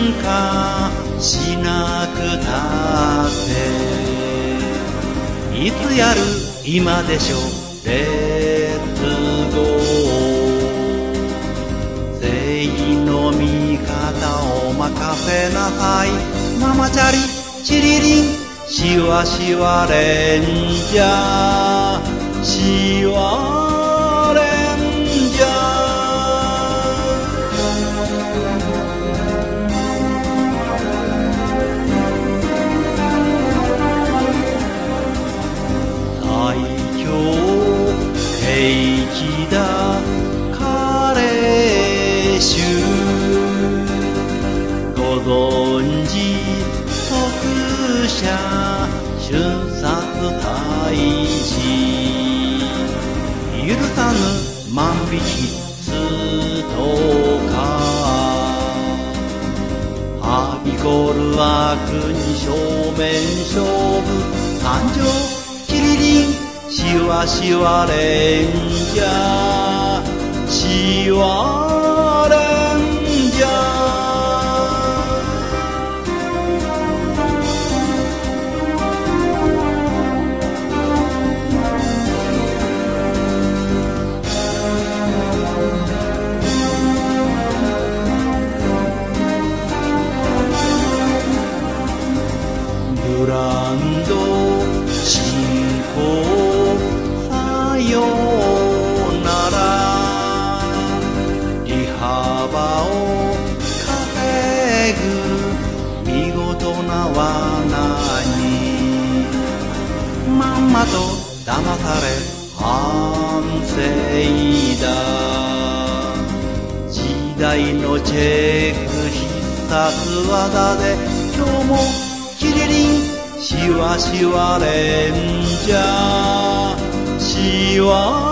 化しなくたっていつやる今でしょレッツゴー正義の味方を任せなさいママチャリチリリンシワシワレンジャーシワレンジャー最強兵器だ彼衆ご存知特殊瞬殺退治許さぬ万引きストーカーはびこる悪に正面勝負参上キリリンシワシワレンジャーシワレンジャーブランド進行さよなら利幅を稼ぐ見事な罠にまんまと騙され反省だ時代のチェック必殺技で今日もキリリンシワシワレンジャーシワ